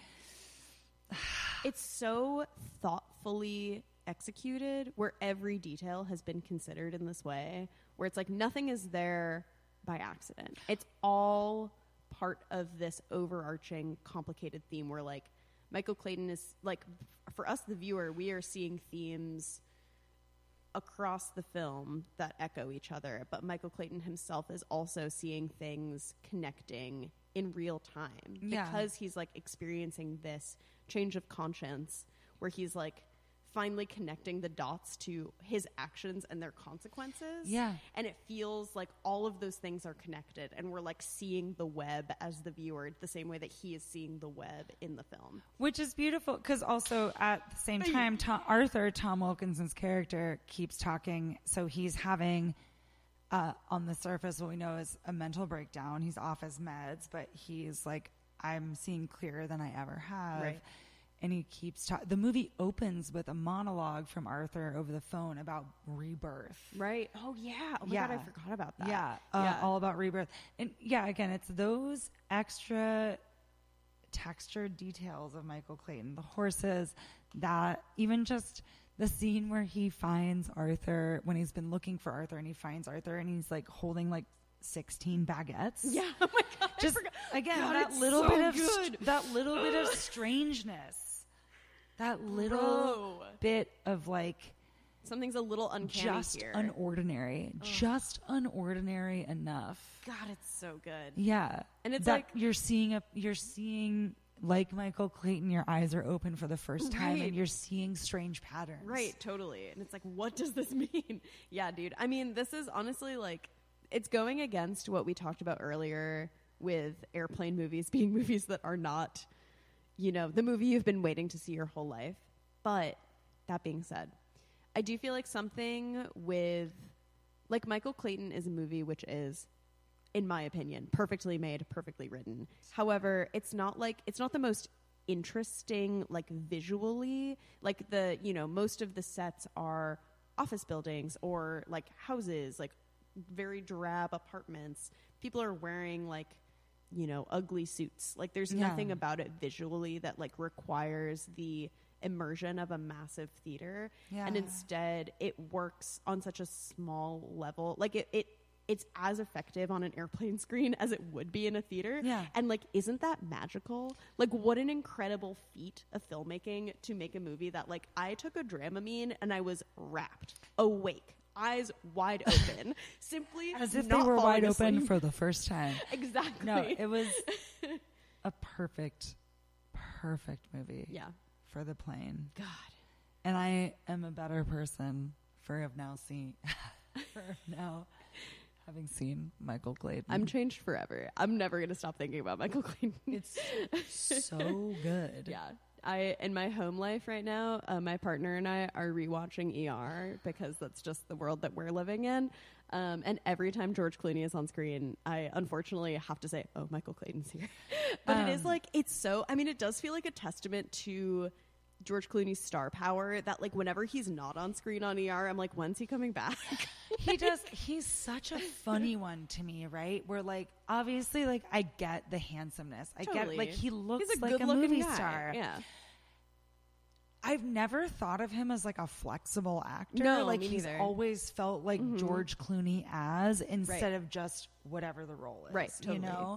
it's so thoughtfully executed, where every detail has been considered in this way, where it's like nothing is there by accident. It's all part of this overarching complicated theme where like Michael Clayton is like, for us the viewer, we are seeing themes across the film that echo each other, but Michael Clayton himself is also seeing things connecting in real time because he's like experiencing this change of conscience where he's like finally connecting the dots to his actions and their consequences. Yeah. And it feels like all of those things are connected, and we're like seeing the web as the viewer the same way that he is seeing the web in the film. Which is beautiful, because also at the same time, Tom Wilkinson's character keeps talking. So he's having, on the surface, what we know is a mental breakdown. He's off his meds, but he's like, I'm seeing clearer than I ever have. Right. And he keeps talking. The movie opens with a monologue from Arthur over the phone about rebirth. Right. Oh, yeah. Oh, my God, I forgot about that. Yeah. All about rebirth. And yeah, again, it's those extra textured details of Michael Clayton. The horses, that even just the scene where he finds Arthur, when he's been looking for Arthur, and he finds Arthur and he's like holding like 16 baguettes. Yeah. Oh my God. Just again, God, that it's little so bit of good. that little bit of strangeness. That little bit of like something's a little uncanny just here. unordinary. Just unordinary enough. God, it's so good. Yeah. And it's that like you're seeing like Michael Clayton, your eyes are open for the first time, Right. and you're seeing strange patterns. Right, totally. And it's like, what does this mean? Yeah, dude. I mean, this is honestly like, it's going against what we talked about earlier with airplane movies being movies that are not, you know, the movie you've been waiting to see your whole life. But that being said, I do feel like something with, like, Michael Clayton is a movie which is, in my opinion, perfectly made, perfectly written. However, it's not the most interesting, like, visually. Like, the, you know, most of the sets are office buildings or like houses, like very drab apartments. People are wearing like ugly suits. Like there's Yeah. nothing about it visually that like requires the immersion of a massive theater. Yeah. And instead it works on such a small level. Like it's as effective on an airplane screen as it would be in a theater. Yeah. And like, isn't that magical? Like, what an incredible feat of filmmaking to make a movie that like I took a Dramamine and I was wrapped, awake, eyes wide open, simply As if not they were falling wide open asleep. for the first time. Exactly. No, it was a perfect movie Yeah. for the plane. God. And I am a better person for now having seen Michael Clayton. I'm changed forever. I'm never going to stop thinking about Michael Clayton. It's so good. Yeah. In my home life right now, my partner and I are rewatching ER because that's just the world that we're living in. And every time George Clooney is on screen, I unfortunately have to say, oh, Michael Clayton's here. But it is like, it does feel like a testament to George Clooney's star power that like whenever he's not on screen on ER, I'm like, when's he coming back? He's such a funny one to me, right? Where like, obviously, like I get the handsomeness. I get Totally. like he looks He's a like a good-looking movie guy. star. Yeah. I've never thought of him as like a flexible actor. No, like me he's neither. always felt like George Clooney as instead Right. of just whatever the role is. Right, totally. You know?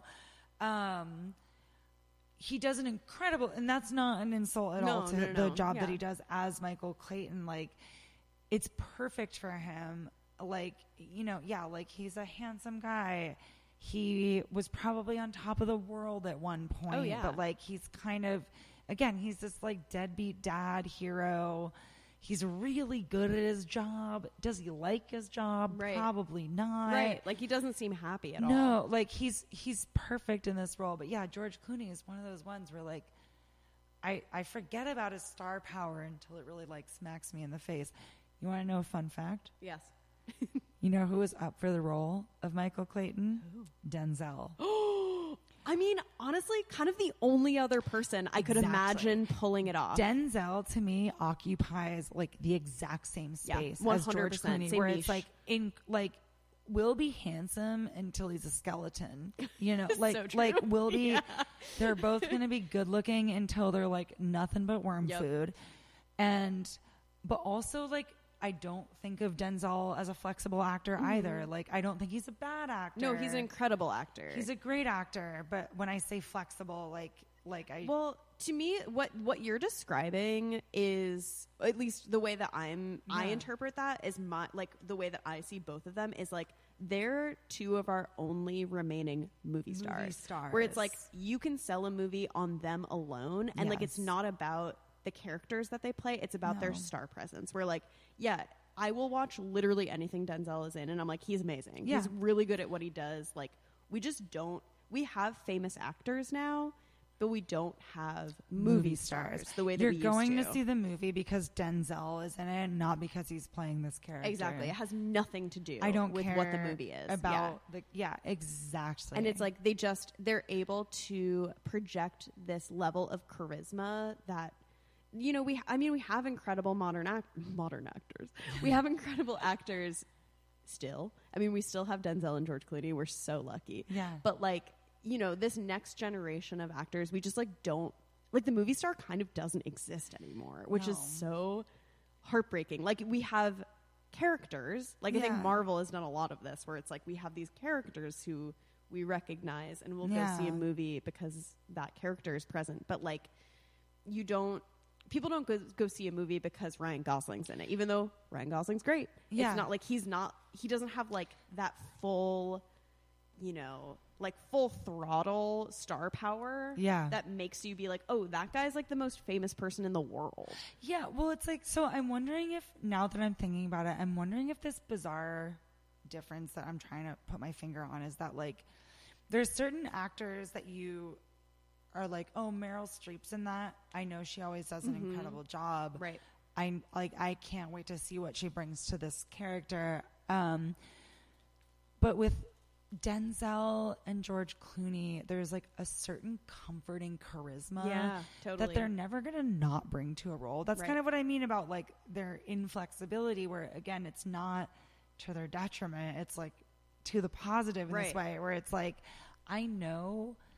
He does an incredible, and that's not an insult at all to the job that Yeah. he does as Michael Clayton. Like, it's perfect for him. Like, like he's a handsome guy. He was probably on top of the world at one point. Oh, yeah. But like, he's kind of, again, he's this like deadbeat dad hero. He's really good at his job. Does he like his job? Right. Probably not. Right. Like he doesn't seem happy at all. No, like he's perfect in this role. But yeah, George Clooney is one of those ones where like I forget about his star power until it really like smacks me in the face. You want to know a fun fact? Yes. You know who was up for the role of Michael Clayton? Denzel. I mean, honestly, kind of the only other person I could Exactly. imagine pulling it off. Denzel to me occupies like the exact same space as George 100%, Clooney, same where niche. it's like will be handsome until he's a skeleton. You know, like So true. like will be. They're both going to be good looking until they're like nothing but worm Yep. food, but also like. I don't think of Denzel as a flexible actor either. Like, I don't think he's a bad actor. No, he's an incredible actor. He's a great actor. But when I say flexible, Well, to me, what you're describing is, at least the way that I interpret that is the way that I see both of them is like they're two of our only remaining movie stars. Where it's like you can sell a movie on them alone, and like it's Yes. not about the characters that they play, it's about their star presence. We're like, yeah, I will watch literally anything Denzel is in, and I'm like, he's amazing. Yeah. He's really good at what he does. Like, we have famous actors now, but we don't have movie stars the way that you're we going used to see the movie because Denzel is in it, not because he's playing this character. Exactly. It has nothing to do I don't with care what the movie is. about exactly. And it's like they're able to project this level of charisma that we have incredible modern actors. We have incredible actors still. I mean, we still have Denzel and George Clooney. We're so lucky. Yeah. But like, this next generation of actors, we just like don't like the movie star kind of doesn't exist anymore, which is so heartbreaking. Like we have characters. Like I think Yeah. Marvel has done a lot of this where it's like we have these characters who we recognize and we'll go see Yeah. a movie because that character is present. But like people don't go see a movie because Ryan Gosling's in it, even though Ryan Gosling's great. Yeah. It's not like he doesn't have like that full, like full throttle star power. Yeah. That makes you be like, oh, that guy's like the most famous person in the world. Yeah, well, it's like, so I'm wondering if, now that I'm thinking about it, I'm wondering if this bizarre difference that I'm trying to put my finger on is that, like, there's certain actors that you are like, oh, Meryl Streep's in that. I know she always does an incredible job. Right. I can't wait to see what she brings to this character. But with Denzel and George Clooney, there's like a certain comforting charisma Yeah, totally. that they're never going to not bring to a role. That's Right. kind of what I mean about like their inflexibility, where again, it's not to their detriment. It's like to the positive in this Right. way, where it's like, I know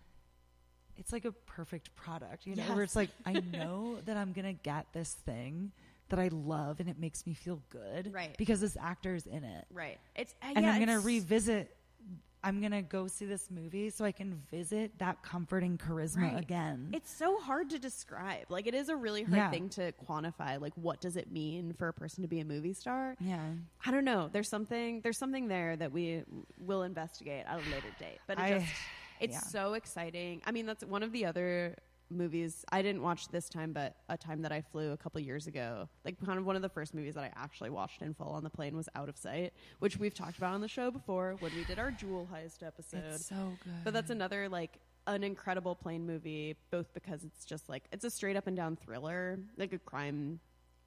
it's like a perfect product, you know, Yes. where it's like, I know that I'm going to get this thing that I love and it makes me feel good. Right. Because this actor's in it. Right. It's And I'm going to revisit. I'm going to go see this movie so I can visit that comforting charisma Right. again. It's so hard to describe. Like, it is a really hard Yeah. thing to quantify. Like, what does it mean for a person to be a movie star? Yeah. I don't know. There's something there that we will investigate at a later date. But it's yeah. so exciting. I mean, that's one of the other movies I didn't watch this time, but A Time That I Flew a couple years ago. Like, kind of one of the first movies that I actually watched in full on the plane was Out of Sight, which we've talked about on the show before when we did our Jewel Heist episode. It's so good. But that's another, like, an incredible plane movie, both because it's just like, it's a straight up and down thriller, like a crime,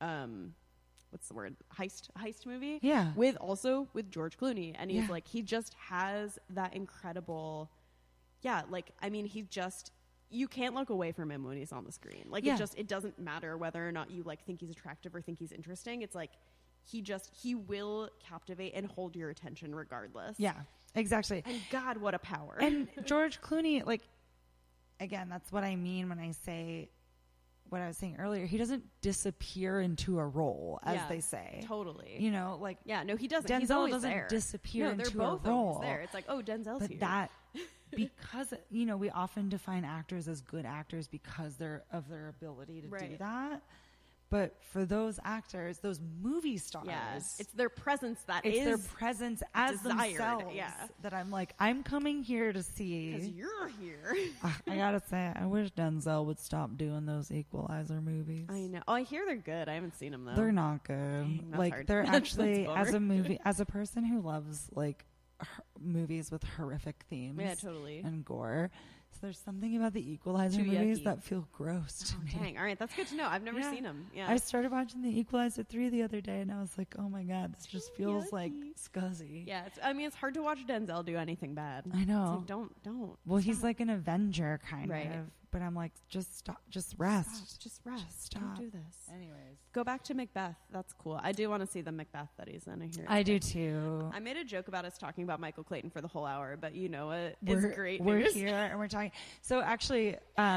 what's the word? Heist movie. Yeah. With George Clooney. And he's Yeah. like, he just has that incredible, like, I mean, you can't look away from him when he's on the screen. Like, Yeah. it doesn't matter whether or not you like think he's attractive or think he's interesting. It's like, he will captivate and hold your attention regardless. Yeah, exactly. And God, what a power. And George Clooney, like, again, that's what I mean when I say what I was saying earlier. He doesn't disappear into a role, as Yeah, they say. Totally. You know, like, Yeah, no, he doesn't. He's Denzel always doesn't there. disappear No, they're into both a role. always there. It's like, oh, Denzel's But here. that, because, you know, we often define actors as good actors because of their ability to do Right. that. But for those actors, those movie stars, It's their presence it's their presence as desired, themselves yeah. that I'm like, I'm coming here to see. because you're here. I gotta say, I wish Denzel would stop doing those Equalizer movies. I know. Oh, I hear they're good. I haven't seen them though. They're not good. Dang, that's Like hard. they're That's actually bummer. as a person who loves like movies with horrific themes, Yeah, totally. and gore. So there's something about the Equalizer Too movies yucky. that feel gross to Oh, me. dang. All right, that's good to know. I've never Yeah. seen them. Yeah. I started watching the Equalizer 3 the other day, and I was like, oh my god, this just feels like yucky. scuzzy. yeah. It's hard to watch Denzel do anything bad. I know. It's like, don't. Well, he's like an Avenger kind Right. of, but I'm like, just stop, just rest. Just rest. Just Don't stop. do this. Anyways, Go back to Macbeth. That's cool. I do want to see the Macbeth that he's in. I hear. I do too. I made a joke about us talking about Michael Clayton for the whole hour, but you know what? We're, It's great we're news. here and we're talking. So actually,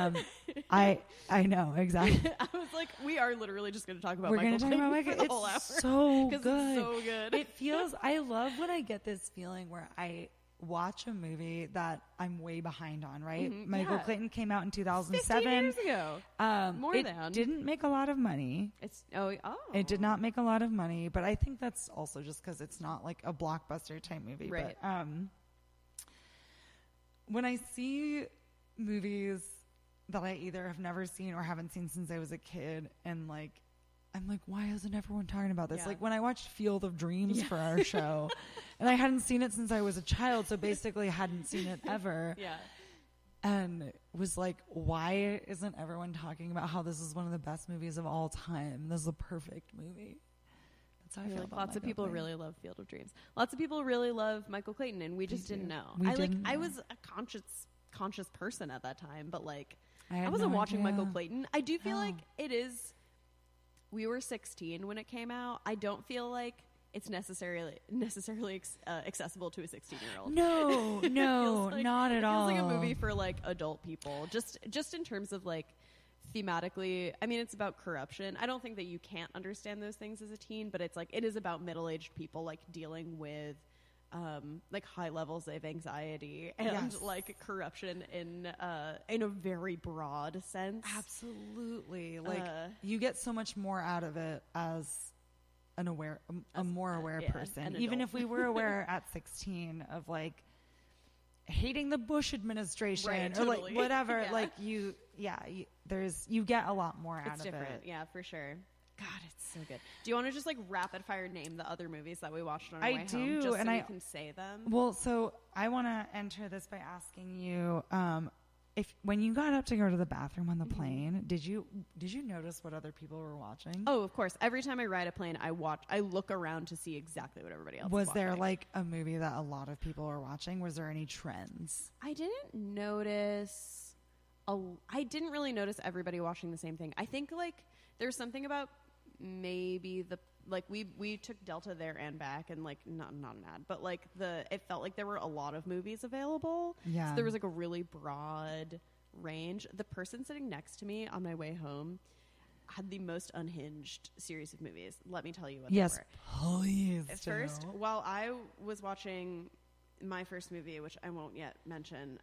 I know exactly. I was like, we are literally just going to talk about We're Michael gonna talk Clayton about for Michael. the whole hour. It's so 'Cause good. It's so good. It feels. I love when I get this feeling where I watch a movie that I'm way behind on. Right? Mhm, Michael yeah. Clayton came out in 15 2007. years ago. More it than. didn't make a lot of money. It's It did not make a lot of money, but I think that's also just because it's not like a blockbuster type movie. Right. But when I see movies that I either have never seen or haven't seen since I was a kid, and like, I'm like, why isn't everyone talking about this? Yeah. Like when I watched Field of Dreams for our show, and I hadn't seen it since I was a child, so basically hadn't seen it ever. Yeah. And was like, why isn't everyone talking about how this is one of the best movies of all time? This is a perfect movie. That's how I I feel feel like about lots of Michael people Clayton. really love Field of Dreams. Lots of people really love Michael Clayton, and we just didn't do. know. We I didn't I know. was a conscious person at that time, but like I I had wasn't no watching idea. Michael Clayton. I do feel No. like it is. We were 16 when it came out. I don't feel like it's necessarily accessible to a 16-year-old. No, no, not at all. It feels like a movie for like adult people. Just in terms of like thematically. I mean, it's about corruption. I don't think that you can't understand those things as a teen, but it's like it is about middle-aged people like dealing with like high levels of anxiety and Yes. like corruption in a very broad sense. Absolutely. Like you get so much more out of it as an aware, a more aware yeah, person. an Even adult. if we were aware at 16 of like hating the Bush administration Right, or like totally. whatever, Yeah. like you get a lot more out It's of different. it. Yeah, for sure. God, it's so good. Do you want to just like rapid fire name the other movies that we watched on our I way do, home? Just and so I- we can say them. Well, so I want to enter this by asking you, if when you got up to go to the bathroom on the Mm-hmm. plane, did you notice what other people were watching? Oh, of course. Every time I ride a plane, I look around to see exactly what everybody else Was is there watching. like a movie that a lot of people were watching? Was there any trends? I didn't notice. I didn't really notice everybody watching the same thing. I think like there's something about maybe the like we took Delta there and back, and like not an ad, but like it felt like there were a lot of movies available. Yeah. So there was like a really broad range. The person sitting next to me on my way home had the most unhinged series of movies. Let me tell you what Yes, they were. please. At first, while I was watching my first movie, which I won't yet mention,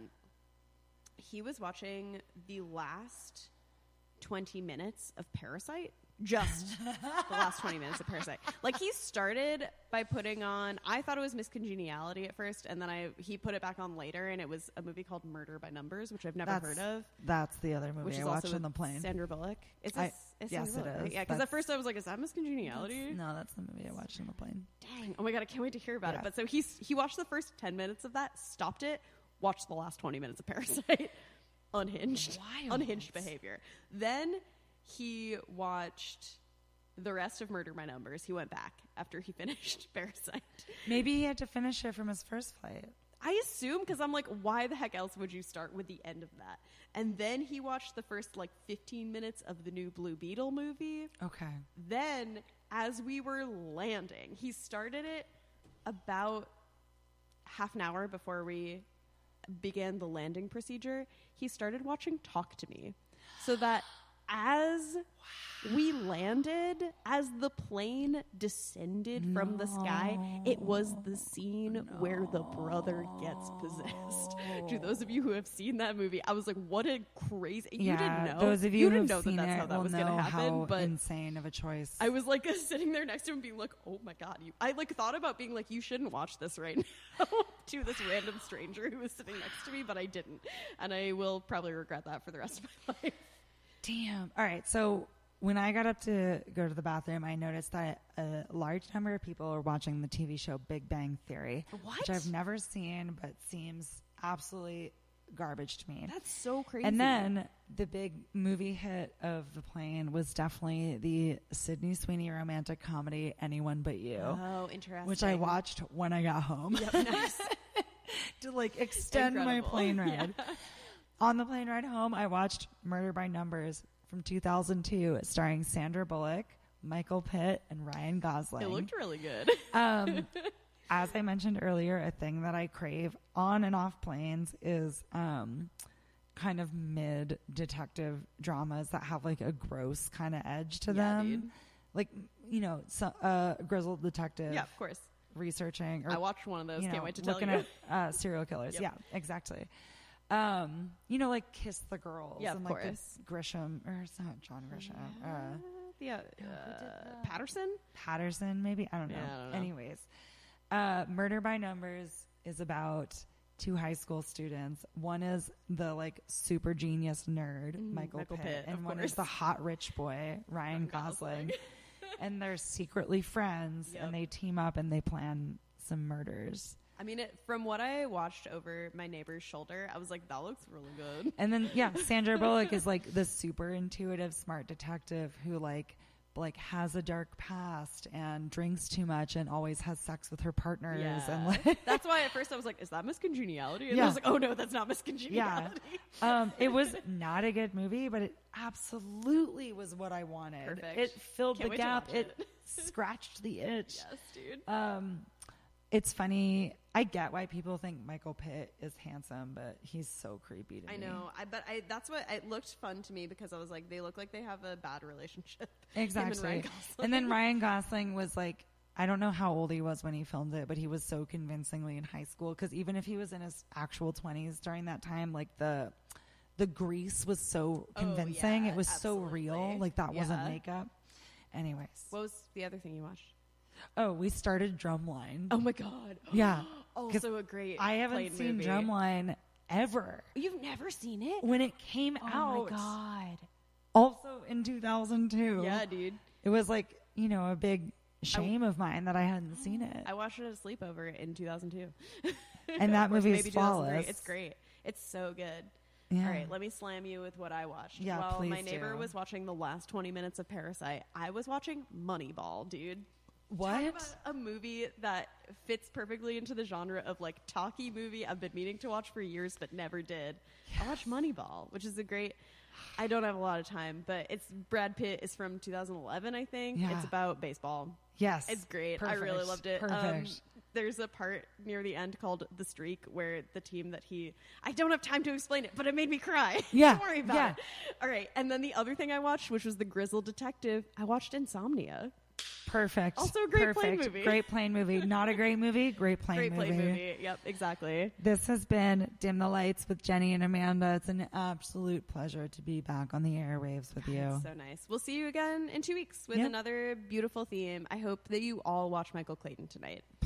he was watching the last 20 minutes of Parasite. Just the last 20 minutes of Parasite. Like, he started by putting on, I thought it was Miss Congeniality at first, and then he put it back on later, and it was a movie called Murder by Numbers, which I've never heard of. That's the other movie Which is I watched also on the plane. Sandra Bullock. Yes, Sandra it Bullock? is. Yeah, because at first I was like, is that Miss Congeniality? No, that's the movie I watched on the plane. Dang. Oh my God, I can't wait to hear about Yeah. it. But so he watched the first 10 minutes of that, stopped it, watched the last 20 minutes of Parasite. Unhinged. Wild. Unhinged behavior. Then he watched the rest of Murder by Numbers. He went back after he finished Parasite. Maybe he had to finish it from his first flight. I assume, because I'm like, why the heck else would you start with the end of that? And then he watched the first 15 minutes of the new Blue Beetle movie. Okay. Then, as we were landing, he started it about half an hour before we began the landing procedure. He started watching Talk to Me. So that as we landed, as the plane descended from the sky, it was the scene where the brother gets possessed. To those of you who have seen that movie, I was like, what a crazy... You didn't know. Those of you who didn't have know seen that's it how that will was going know to happen. how But insane of a choice. I was sitting there next to him being like, oh my God. I thought about being like, you shouldn't watch this right now to this random stranger who was sitting next to me, but I didn't. And I will probably regret that for the rest of my life. Damn. All right. So when I got up to go to the bathroom, I noticed that a large number of people are watching the TV show Big Bang Theory, which I've never seen, but seems absolutely garbage to me. That's so crazy. And then the big movie hit of the plane was definitely the Sydney Sweeney romantic comedy Anyone But You. Oh, interesting. Which I watched when I got home. Yep, nice. To extend my Incredible. plane ride. Yeah. On the plane ride home, I watched Murder by Numbers from 2002, starring Sandra Bullock, Michael Pitt, and Ryan Gosling. It looked really good. As I mentioned earlier, a thing that I crave on and off planes is kind of mid detective dramas that have a gross kind of edge to them. Dude. Grizzled detective. Yeah, of course. Researching. Or, I watched one of those. Can't wait to tell you. Looking at serial killers. Yep. Yeah, exactly. Kiss the Girls. Yeah, of and, course. The Grisham, or it's not John Grisham. Patterson, maybe? I don't know. Yeah, I don't know. Anyways, Murder by Numbers is about two high school students. One is the super genius nerd, Michael Pitt, and one is the hot rich boy, Ryan Gosling. And they're secretly friends, and they team up and they plan some murders. I mean, from what I watched over my neighbor's shoulder, I was like, that looks really good. And then, Sandra Bullock is the super intuitive, smart detective who has a dark past and drinks too much and always has sex with her partners. Yeah. And that's why at first I was like, is that Miss Congeniality? And Yeah. I was like, oh no, that's not Miss Congeniality. It was not a good movie, but it absolutely was what I wanted. Perfect. It filled Can't the wait to gap. watch It it. scratched the itch. Yes, dude. It's funny. I get why people think Michael Pitt is handsome, but he's so creepy to me. I know. That's what it looked fun to me because I was like, they look like they have a bad relationship. Exactly. Him and Ryan Gosling. And then Ryan Gosling was I don't know how old he was when he filmed it, but he was so convincingly in high school. Because even if he was in his actual 20s during that time, the grease was so convincing. yeah, it was absolutely. so real. That wasn't Yeah. makeup. Anyways. What was the other thing you watched? Oh, we started Drumline. Oh my God. Yeah. Also a great I haven't plane seen movie. Drumline ever. You've never seen it? When it came Oh out. my God. Also in 2002. Yeah, dude. It was a big shame of mine that I hadn't seen it. I watched it at a sleepover in 2002. And that Or movie is maybe 2003. flawless. It's great. It's so good. Yeah. All right, let me slam you with what I watched. Yeah, While please my neighbor do. was watching the last 20 minutes of Parasite, I was watching Moneyball, dude. What? Talk about a movie that fits perfectly into the genre of talky movie I've been meaning to watch for years but never did. I watched Moneyball, which is a great... I don't have a lot of time, but it's Brad Pitt is from 2011, I think. Yeah. It's about baseball. Yes. It's great. Perfect. I really loved it. Perfect. there's a part near the end called The Streak where the team that I don't have time to explain it, but it made me cry. Yeah. Don't worry about it. All right. And then the other thing I watched, which was The Grizzled Detective, I watched Insomnia. Perfect. Also a great plane Perfect. movie. Great plane movie. Not a great movie. Great plane Great movie. plane movie. Yep, exactly. This has been Dim the Lights with Jenny and Amanda. It's an absolute pleasure to be back on the airwaves with you. It's so nice. We'll see you again in 2 weeks with Yep. another beautiful theme. I hope that you all watch Michael Clayton tonight.